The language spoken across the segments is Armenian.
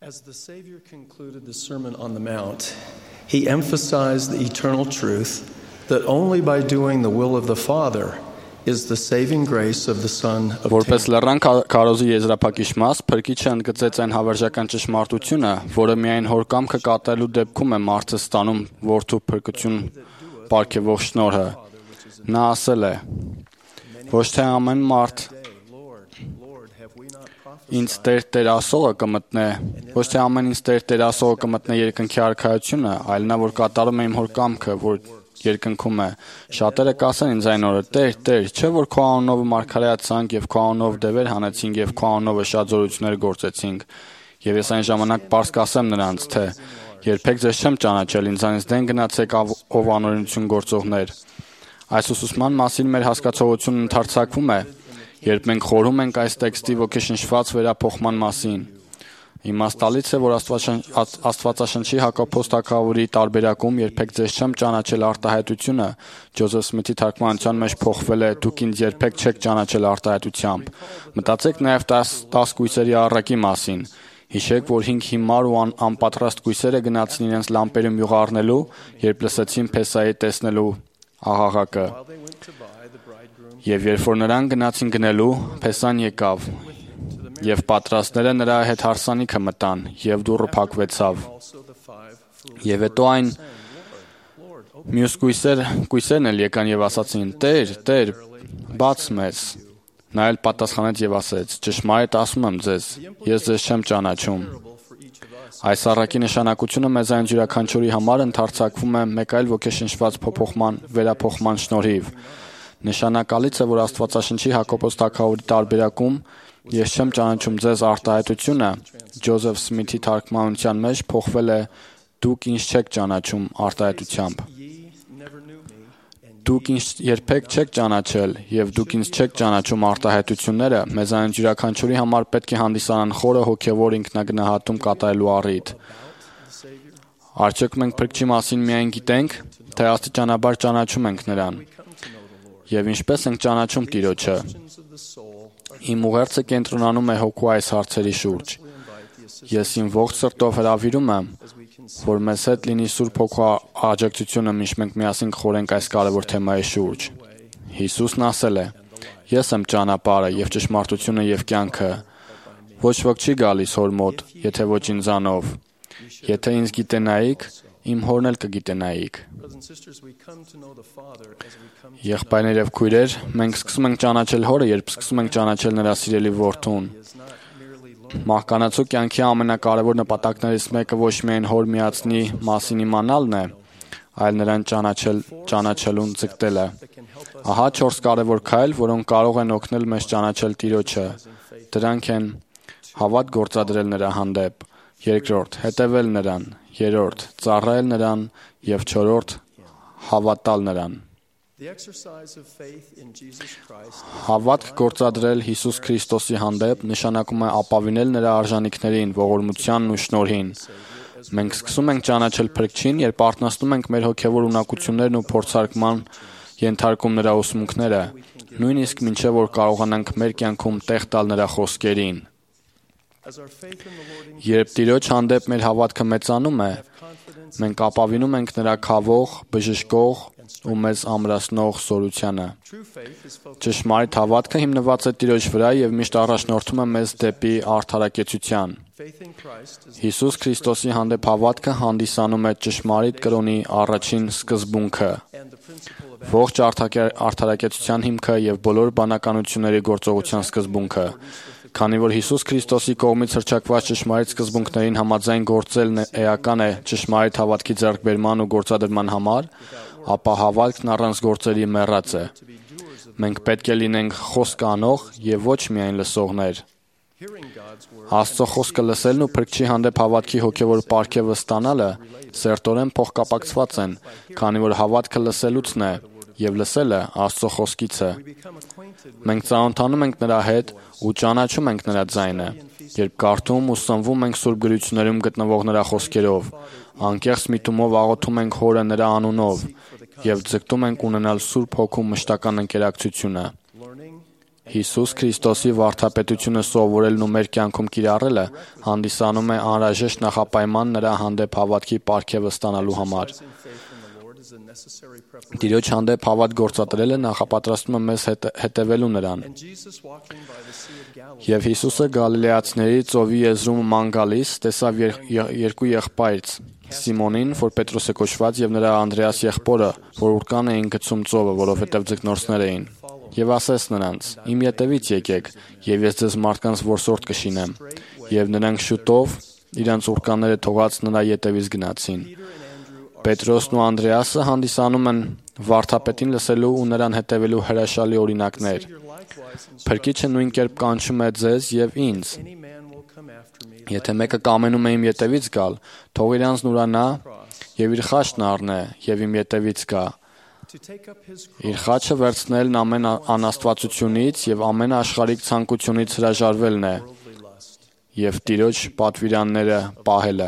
As the Savior concluded the Sermon on the Mount, he emphasized the eternal truth that only by doing the will of the Father is the saving grace of the Son Որպես obtained. լեռան քարոզի եզրափակիչ մաս, Փրկիչը ընդգծեց այն հավերժական ճշմարտությունը, որը միայն հոր կամքը կատարելու դեպքում է մարդը ստանում որդու փրկություն պարգևող շնորհը։ Նա ասել է. ոչ թե ամեն մարդ ինձ Տեր ասողը կմտնե, ոչ թե ամեն ինձ Տեր ասողը կմտնե երկնքի արքայությունը, այլ նա որ կատարում է իմ հոր կամքը, որ երկնքում է։ Շատերը կասեն ինձ այն օրը. Տեր, չէ՞ որ քո անունով մարգարեացանք եւ քո անունով դևեր հանեցինք եւ քո անունով շատ զորություններ գործեցինք։ Եվ ես այն ժամանակ պարզ կասեմ նրանց, թե երբեք ձեզ չեմ ճանաչել, ինձանից դեն գնացեք ով անօրենություն գործողներ։ Այս ուսուցման մասին մեր հասկացողությունն ընդարձակվում է, երբ մենք խորհում ենք այս տեքստի ոգեշնչված վերափոխման մասին։ Իմաստալից է, որ Աստվածաշնչի Հակոբոս թագավորի տարբերակում երբեք ձեզ չեմ ճանաչել արտահայտությունը Ջոզեֆ Սմիթի թարգմանության մեջ փոխվել է դուք ինձ երբեք չեք ճանաչել արտահայտությամբ։ Մտածեք նաև 10 կույսերի առակի մասին։ Հիշեք, որ 5 հիմար ու անպատրաստ կույսերը գնացին իրենց լամպերում յուղ առնելու, երբ լսեցին Փեսայի տեսնելու աղաղակը։ Եվ երբ որ նրան գնացին գնելու, Փեսան եկավ, եւ պատրաստները նրա հետ հարսանիքը մտան, եւ դուռը փակվեցավ։ Եվ հետո այն մյուս կույսերն էլ եկան եւ ասացին. Տեր, բաց մեզ։ Նա էլ պատասխանեց եւ ասեց. ճշմարիտ ասում եմ ձեզ, ես ձեզ չեմ ճանաչում։ Այս առակի նշանակությունը մեզ այն յուրաքանչյուրի համար ընդարձակվում է մեկ այլ ոգեշնչված վերափոխման շնորհիվ։ Նշանակալից է, որ Աստվածաշնչի Հակոբոս թագավորի տարբերակում ես չեմ ճանաչում ձեզ արտահայտությունը Ջոզեֆ Սմիթի թարգմանության մեջ փոխվել է դուք ինձ չեք ճանաչում արտահայտությամբ։ Դուք ինձ երբեք չեք ճանաչել եւ դուք ինձ չեք ճանաչում արտահայտությունները մեզ այն յուրաքանչյուրի համար պետք է հանդիսանան խորը հոգեվոր ինքնագնահատում կատարելու առիթ։ Արդյոք մենք Փրկչի մասին միայն գիտենք, թե աստիճանաբար ճանաչում ենք նրան։ Եվ ինչպես ենք ճանաչում Տիրոջը։ Իմ ուղերձը կենտրոնանում է հոգու այս հարցերի շուրջ։ Ես իմ ողջ սրտով հրավիրում եմ, որ մեզ հետ լինի Սուրբ Հոգու աջակցությունը, մինչ մենք միասին խորենք այս կարևոր թեմայի շուրջ։ Հիսուսն ասել է. Ես եմ ճանապարհը եւ ճշմարտությունը եւ կյանքը։ Ոչ ոք չի գալիս Հոր մոտ, եթե ոչ ինձանով։ Եթե ինձ գիտենայիք, իմ Հորն էլ կգիտենայիք։ Եղբայրներ եւ քույրեր, մենք սկսում ենք ճանաչել Հորը, երբ սկսում ենք ճանաչել նրա սիրելի Որդուն։ Մահկանացու կյանքի ամենակարևոր նպատակներից մեկը ոչ միայն Հոր միացնի մասին իմանալն է, այլ նրան ճանաչելուն ձգտելը։ Ահա 4 կարևոր քայլ, որոնք կարող են օգնել մեզ ճանաչել Տիրոջը։ Դրանք են հավատ գործադրել նրա հանդեպ, երկրորդ հետևել նրան, երրորդ ծառայել նրան եւ չորրորդ հավատալ նրան։ Հավատք գործադրել Հիսուս Քրիստոսի հանդեպ նշանակում է ապավինել նրա արժանինքներին, ողորմությանն ու շնորհին։ Մենք սկսում ենք ճանաչել Փրկչին, երբ արթնացնում ենք մեր հոգևոր ունակություններն ու փորձարկման ենթարկում նրա ուսմունքները, նույնիսկ մինչև որ կարողանանք մեր կյանքում տեղ տալ նրա խոսքերին։ Երբ Տիրոջ հանդեպ մեր հավատքը մեծանում է, մենք ապավինում ենք նրա քավող, բժշկող ու մեզ ամրացնող զորությանը։ Ճշմարիտ հավատքը հիմնված է Տիրոջ վրա եւ միշտ առաջնորդում է մեզ դեպի արդարակեցության։ Հիսուս Քրիստոսի հանդեպ հավատքը հանդիսանում է ճշմարիտ կրոնի առաջին սկզբունքը։ Ողջ արդարակեցության հիմքը եւ բոլոր բանականությունների գործողության սկզբունքը։ Քանի որ Հիսուս Քրիստոսի կողմից հռչակված ճշմարիտ սկզբունքներին համաձայն գործելն էական է ճշմարիտ հավատքի ձեռքբերման ու գործադրման համար, ապա հավատքն առանց գործերի մեռած է։ Մենք պետք է լինենք խոսք անող եւ ոչ միայն լսողներ։ Աստծո խոսքը լսելն ու Փրկչի հանդեպ հավատքի հոգևոր պարգևը ստանալը սերտորեն փոխկապակցված են, քանի որ հավատքը լսելուցն է եւ լսելը Աստծո խոսքից է։ Մենք ծանոթանում ենք նրա հետ ու ճանաչում ենք նրա ձայնը, երբ կարդում ու սնվում ենք Սուրբ գրություններում գտնվող նրա խոսքերով, անկեղծ միտումով աղոթում ենք Հորը նրա անունով եւ ձգտում ենք ունենալ Սուրբ Հոգու մշտական ընկերակցությունը։ Հիսուս Քրիստոսի վարդապետությունը սովորելն ու մեր կյանքում կիրառելը հանդիսանում է անհրաժեշտ նախապայման նրա հանդեպ հավատքի պարգևը ստանալու համար։ Տիրոջ հանդեպ հավատ գործադրելը նախապատրաստում է մեզ հետևելու նրան։ Եվ Հիսուսը Գալիլեացիների ծովի եզրում ման գալիս տեսավ երկու եղբայր, Սիմոնին, որ Պետրոս է կոչված, եւ նրա Անդրեաս եղբորը, որ ուռկան էին գցում ծովը, որովհետեւ ձկնորսներ էին։ Եվ ասեց նրանց. «Իմ ետևից եկեք, եւ ես ձեզ մարդկանց որսորդ կշինեմ»։ Եվ նրանք շուտով իրենց ուռկանները թողած նրա ետևից գնացին։ Պետրոսն ու Անդրեասը հանդիսանում են վարդապետին լսելու ու նրան հետևելու հրաշալի օրինակներ։ Փրկիչը նույն կերպ կանչում է ձեզ եւ ինձ։ Եթե մեկը կամենում է իմ ետևից գալ, թող իր անձն ուրանա եւ իր խաչն առնե եւ իմ ետևից գա։ Իր խաչը վերցնելն ամեն անաստվածությունից եւ ամեն աշխարհիկ ցանկությունից հրաժարվելն է եւ Տիրոջ պատվիրանները պահելը։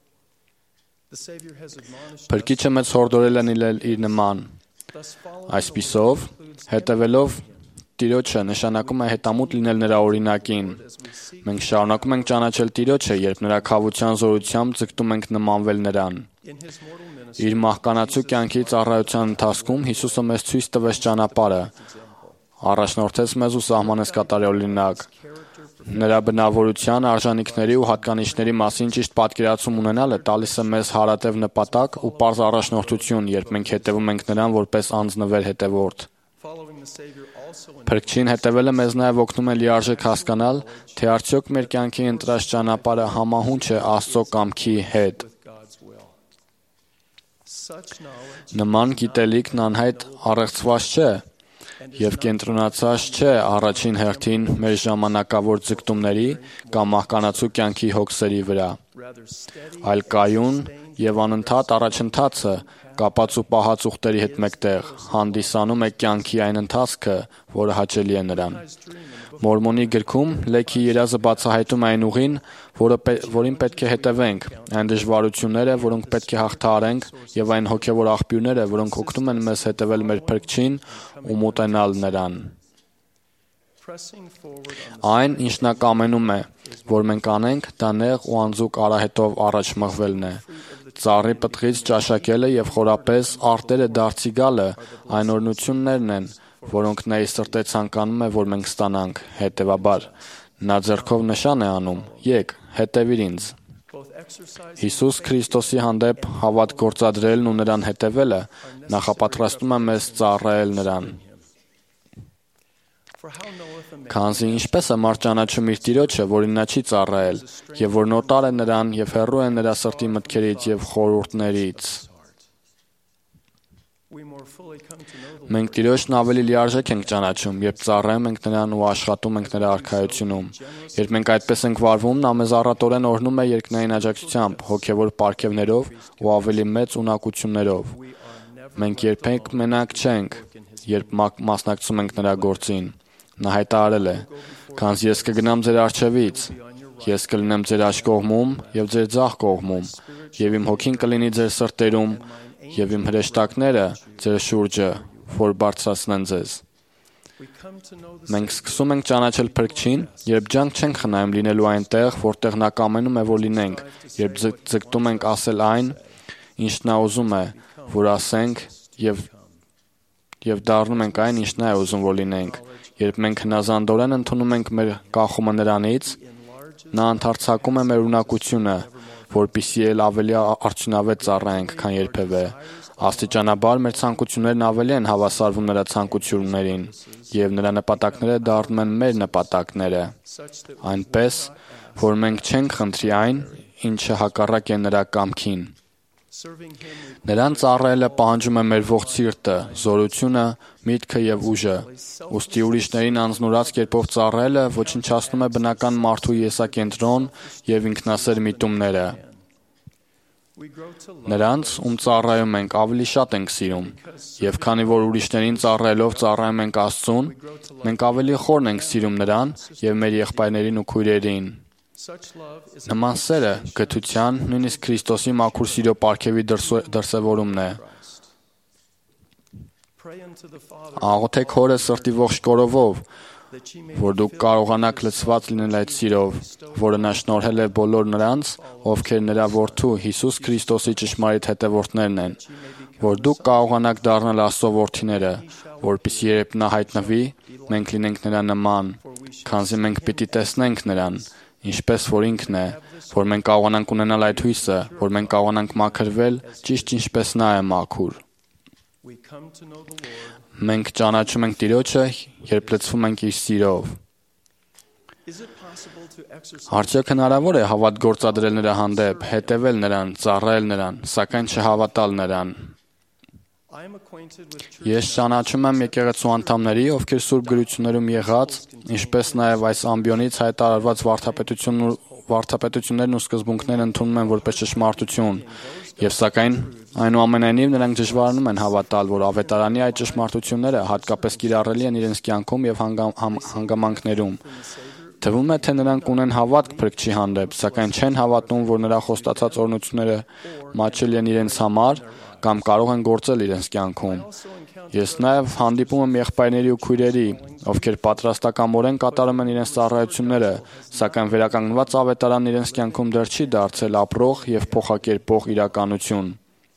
Փրկիչը մեզ հորդորել է իր նման։ Այսպիսով, հետևելով Տիրոջը նշանակում է հետամուտ լինել նրա օրինակին։ Մենք շարունակում ենք ճանաչել Տիրոջը, երբ նրա քավության զորությամբ ձգտում ենք նմանվել նրան։ Իր մահկանացու կյանքի ծառայության ընթացքում Հիսուսը մեզ ցույց տվեց ճանապարհը, առաջնորդեց մեզ ու սահմանեց կատարյալ օրինակ։ Նրա բնավորության, արժանինքների ու հատկանիշների մասին ճիշտ պատկերացում ունենալը տալիս է մեզ հարատև նպատակ ու պարզ առաջնորդություն, երբ մենք հետևում ենք նրան որպես անձնվեր հետևորդ։ Փրկչին հետևելը մեզ նաև օգնում է լիարժեք հասկանալ, թե արդյոք մեր կյանքի ընտրած ճանապարհը համահունչ է Աստծո կամքի հետ։ Նման գիտելիքն անհայտ առեղծված չէ և կենտրոնացած չէ առաջին հերթին մեր ժամանակավոր ձգտումների կամ մահկանացու կյանքի հոգսերի վրա, այլ կայուն և անընդհատ առաջընթացը կապած ու պահած ուխտերի հետ մեկտեղ հանդիսանում է կյանքի այն ընթացքը, որը հաճելի է նրան։ Մորմոնի գրքում Լեքի երազը բացահայտում է այն ուղին, որին պետք է հետևենք, այն դժվարությունները, որոնք պետք է հաղթահարենք, եւ այն հոգեվոր աղբյուրները, որոնք օգնում են մեզ հետևել մեր Փրկչին ու մոտենալ նրան։ Այն, ինչ նա կամենում է, որ մենք անենք, դա նեղ ու անձուկ արահետով առաջ մղվելն է։ Ծառի պտղից ճաշակելը եւ խորապես արտերը դարձի գալը այն օրհնություններն են, որոնք նա իր սրտե ցանկանում է, որ մենք ստանանք։ Հետևաբար, նա ձեռքով նշան է անում. «Եկ, հետևիր ինձ»։ Հիսուս Քրիստոսի հանդեպ հավատ գործադրելն ու նրան հետևելը նախապատրաստում է մեզ ծառայել նրան։ Քանզի ինչպես է մարդ ճանաչում իր Տիրոջը, որին նա չի ծառայել, եւ որ նոտար է նրան եւ հեռու է նրա սրտի մտքերից եւ խորհուրդներից։ Մենք Տիրոջն ավելի լիարժեք ենք ճանաչում, երբ ծառայում ենք նրան ու աշխատում ենք նրա արքայությունում։ Երբ մենք այդպես ենք վարվում, նա մեզ առատորեն օրհնում է երկնային աջակցությամբ, հոգեվոր պարգևներով ու ավելի մեծ ունակություններով։ Մենք երբեք մենակ չենք, երբ մասնակցում ենք նրա գործին։ Նա հայտարարել է. «Քանզի ես կգնամ ձեր առջևից, ես կլինեմ ձեր աջ կողմում եւ ձեր ձախ կողմում, եւ իմ հոգին կլինի ձեր սրտերում, եւ իմ հրեշտակները ձեր շուրջը, որ բարձրացնեն ձեզ»։ Մենք սկսում ենք ճանաչել Փրկչին, երբ ջանք չենք խնայում լինելու այնտեղ, որտեղ նա կամենում է, որ լինենք, երբ ձգտում ենք ասել այն, ինչ նա ուզում է, որ ասենք, եւ դառնում ենք այն, ինչ նա է ուզում, որ լինենք։ Երբ մենք հնազանդորեն ընդունում ենք մեր կախումը նրանից, նա ընդարձակում է մեր ունակությունը, որպեսզի ավելի արդյունավետ ծառայենք, քան երբևէ։ Աստիճանաբար մեր ցանկություններն ավելի են հավասարվում նրա ցանկություններին, եւ նրա նպատակները դառնում են մեր նպատակները, այնպես, որ մենք չենք խնդրի այն, ինչը հակառակ է նրա կամքին։ Նրան ծառայելը պահանջում է մեր ողջ սիրտը, զորությունը, միտքը եւ ուժը։ Ուստի ուրիշներին անձնուրաց կերպով ծառայելը ոչնչացնում է բնական մարդու եսակենտրոն եւ ինքնասեր միտումները։ Նրանց, ում ծառայում ենք, ավելի շատ ենք սիրում, եւ քանի որ ուրիշներին ծառայելով ծառայում ենք Աստծուն, մենք ավելի խորն ենք սիրում նրան եւ մեր եղբայրներին ու քույրերին։ Նման սերը գթության, նույնիսկ Քրիստոսի մաքուր սիրո պարգևի դրսևորումն է։ Աղոթեք Հորը սրտի ողջ կորովով, որ դուք կարողանաք լցված լինել այդ սիրով, որը նա շնորհել է բոլոր նրանց, ովքեր նրա որդու Հիսուս Քրիստոսի ճշմարիտ հետևորդներն են, որ դուք կարողանաք դառնալ Աստծո որդիները, որպեսզի երբ նա հայտնվի, մենք լինենք նրա նման, քանզի մենք պիտի տեսնենք նրան, ինչպես որ ինքն է, որ մենք կարողանանք ունենալ այդ հույսը, որ մենք կարողանանք մաքրվել, ճիշտ ինչպես նա է մաքուր։ Մենք ճանաչում ենք Տիրոջը, երբ լցվում ենք իր սիրով։ Արդյոք հնարավոր է հավատ գործադրել նրա հանդեպ, հետևել նրան, ծառայել նրան, սակայն չհավատալ նրան։ Ես ճանաչում եմ եկեղեցու անդամների, ովքեր սուրբ գրություններում եղած, ինչպես նաև այս ամբիոնից հայտարարված վարդապետություններն ու սկզբունքներն ընդունում են որպես ճշմարտություն, եւ սակայն այնուամենայնիվ նրանք դժվարանում են հավատալ, որ ավետարանի այդ ճշմարտությունները հատկապես կիրառելի են իրենց կյանքում եւ հանգամանքներում։ Թվում է, թե նրանք ունեն հավատք Փրկչի հանդեպ, սակայն չեն հավատում, որ նրա խոստացած օրհնությունները մատչելի են իրենց համար կամ կարող են գործել իրենց կյանքում։ Ես նաև հանդիպում եմ եղբայրների ու քույրերի, ովքեր պատրաստակամորեն կատարում են իրենց ծառայությունները, սակայն վերականգնված ավետարանն իրենց կյանքում դեռ չի դարձել ապրող եւ փոխակերպող իրականություն։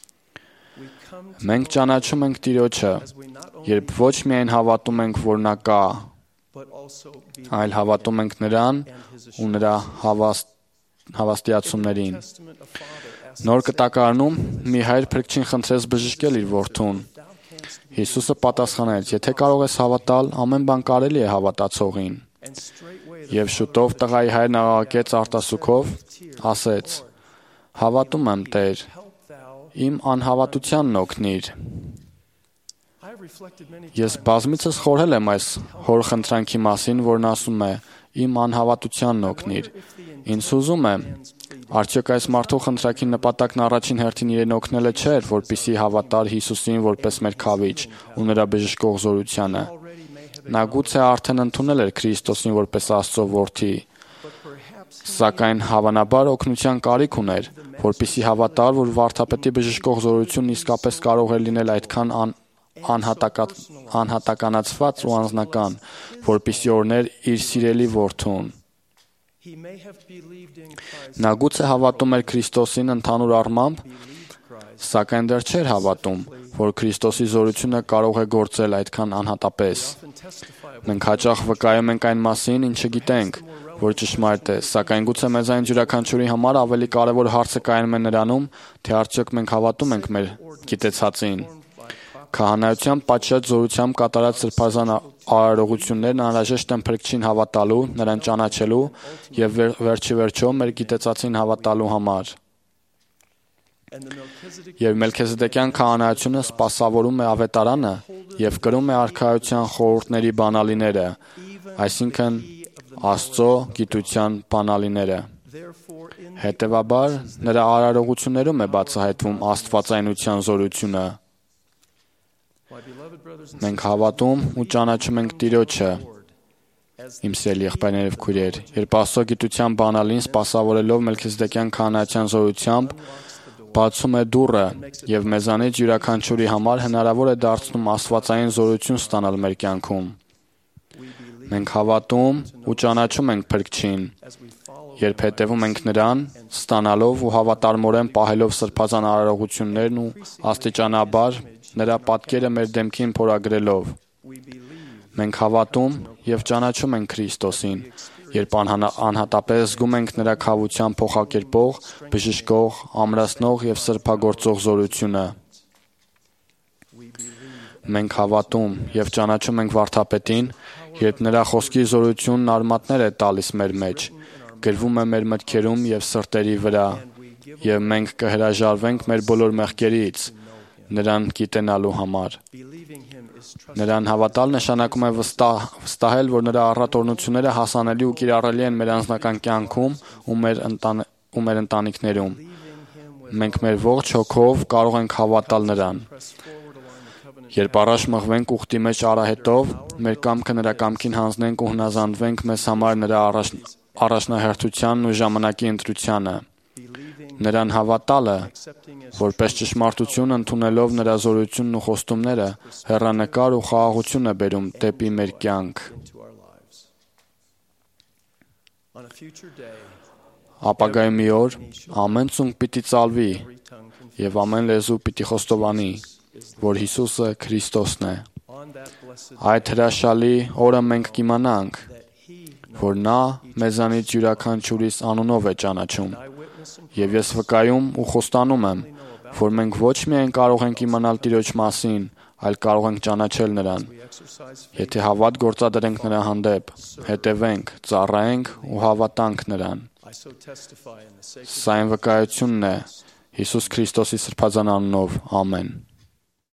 Մենք ճանաչում ենք Տիրոջը, երբ ոչ միայն հավատում ենք, որ նա կա, այլ հավատում ենք նրան ու նրա հավաստիացումներին։ Նոր կտակարանում մի հայր Փրկչին խնդրեց բժշկել իր որդուն։ Հիսուսը պատասխանեց. եթե կարող ես հավատալ, ամեն բան կարելի է հավատացողին։ Եվ շուտով տղայի հայրն աղաղակեց արտասուքով, ասեց. հավատում եմ, Տեր, իմ անհավատությանն օգնիր։ Ես բազմիցս խորհել եմ այս հոր խնդրանքի մասին, որն ասում է. իմ անհավատությանն օգնիր։ Ինձ հուզում է, արդյոք այս մարդու խնդրակի նպատակն առաջին հերթին իրեն օգնելը չէր, որպեսզի հավատար Հիսուսին որպես մեր քավիչ ու նրա բժշկող զորությանը։ Նա գուցե արդեն ընդունել էր Քրիստոսին որպես Աստծո որդի, սակայն հավանաբար օգնության կարիք ուներ, որպեսզի հավատար, որ վարդապետի բժշկող զորությունն իսկապես կարող է լինել այդքան անհատականացված ու անձնական, որպեսզի օրհներ իր սիրելի որդուն։ Նա գուցե հավատում էր Քրիստոսին ընդհանուր առմամբ, սակայն դեռ չէր հավատում, որ Քրիստոսի զորությունը կարող է գործել այդքան անհատապես։ Մենք հաճախ վկայում ենք այն մասին, ինչը գիտենք, որ ճշմարիտ է, սակայն գուցե մեզ այն յուրաքանչյուրի համար ավելի կարևոր հարցը կայանում է նրանում, թե արդյոք մենք հավատում ենք մեր գիտեցածին։ Քահանայության պատշաճ զորությամբ կատարած սրբազան արարողություններն անհրաժեշտ են Փրկչին հավատալու, նրան ճանաչելու եւ վերջի վերջո մեր գիտեցածին հավատալու համար։ Եվ Մելքիզեդեկյան քահանայությունը սպասավորում է ավետարանը եւ կրում է արքայության խորհուրդների բանալիները, այսինքն Աստծո գիտության բանալիները։ Հետևաբար նրա արարողություններում է բացահայտվում աստվածայնության զորությունը։ Մենք հավատում ու ճանաչում ենք Տիրոջը, իմ սիրելի եղբայրներ եւ քույրեր, երբ Աստծո գիտության բանալին սպասավորելով Մելքիզեդեկյան քահանայության զորությամբ բացում է դուռը եւ մեզանից յուրաքանչյուրի համար հնարավոր է դարձնում աստվածային զորություն ստանալ մեր կյանքում։ Մենք հավատում ու ճանաչում ենք Փրկչին, երբ հետևում ենք նրան, ստանալով ու հավատարմորեն պահելով սրբազան արարողություններն ու աստիճանաբար նրա պատկերը մեր դեմքին փորագրելով։ Մենք հավատում եւ ճանաչում ենք Քրիստոսին, երբ անհատապես զգում ենք նրա քավության փոխակերպող, բժշկող, ամրացնող եւ սրբագործող զորությունը։ Մենք հավատում եւ ճանաչում ենք վարդապետին, երբ նրա խոսքի զորությունն արմատներ է տալիս մեր մեջ, գրվում է մեր մտքերում եւ սրտերի վրա, եւ մենք կհրաժարվենք մեր բոլոր մեղքերից նրան գիտենալու համար։ Նրան հավատալ նշանակում է վստահել, որ նրա առատորությունները հասանելի ու կիրառելի են մեր անձնական կյանքում ու մեր ընտանիքներում։ Մենք մեր ողջ հոգով կարող ենք հավատալ նրան։ Երբ առաջ մղվենք ուխտի մեջ արահետով, մեր կամքը նրա կամքին հանձնենք ու հնազանդվենք մեզ համար նրա առաջնահերթությանն ու ժամանակի ընտրությանը։ Նրան հավատալը, որպես ճշմարտություն ընդունելով նրա զորությունն ու խոստումները, հեռանկար ու խաղաղություն է բերում դեպի մեր կյանք։ On a future day, Ապագայի մի օր ամեն ծունկ պիտի ծալվի every tongue confess եւ ամեն լեզու պիտի խոստովանի, որ Հիսուսը Քրիստոսն է։ on that blessed Այդ հրաշալի օրը մենք կիմանանք, that He, որ նա մեզանից յուրաքանչյուրիս անունով է ճանաչում։ I witness and Եվ ես վկայում ու խոստանում եմ, որ մենք ոչ միայն կարող ենք իմանալ Տիրոջ մասին, այլ կարող ենք ճանաչել նրան։ we exercise faith. Եթե հավատ գործադրենք նրա հանդեպ, հետևենք, ծառայենք ու հավատանք նրան։ I so testify in the sacred Սա այն վկայությունն է Հիսուս Քրիստոսի սրբազան անունով։ Ամեն։